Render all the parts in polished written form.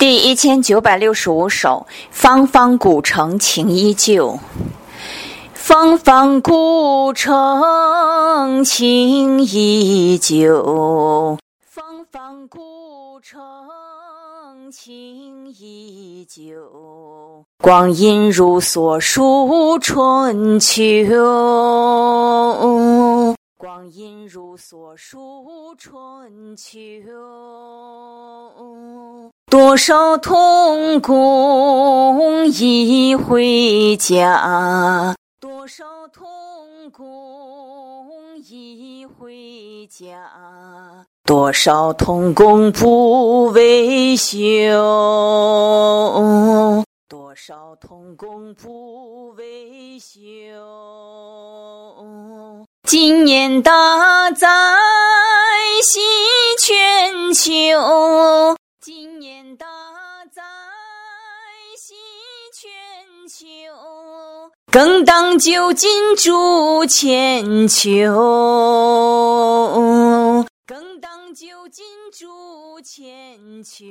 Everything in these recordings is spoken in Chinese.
第1965首，方方古城情依旧。方方古城情依旧，方方古城情依旧。光阴如梭数春秋，光阴如梭数春秋。多少童工已回家，多少童工已回家，多少童工不维修，多少童工不维修。今年大灾袭全球，今年大灾袭全球，更当就近筑千秋，更当就近筑千秋。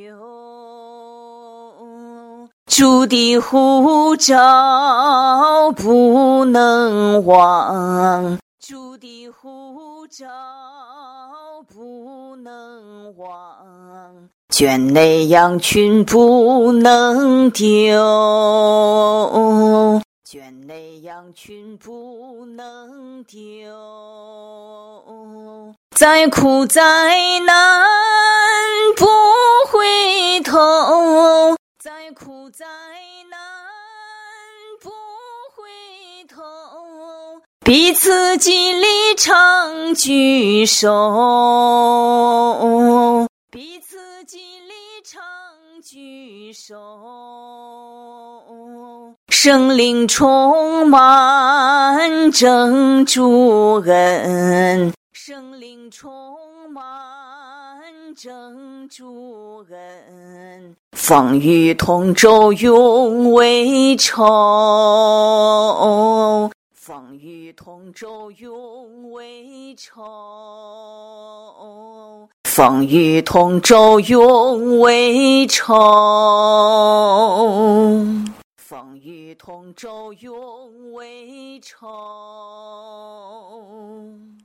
筑的护照不能忘，筑的护照不能忘，圈内羊群不能丢，圈内羊群不能丢。再苦再难不回头，再苦再难不回头，彼此激励常聚首，彼此激励常聚首。生灵充满正主恩，生灵充满正主恩。风雨同舟永为仇，风雨同舟永为仇，风雨同舟永为仇，风雨同舟永为仇。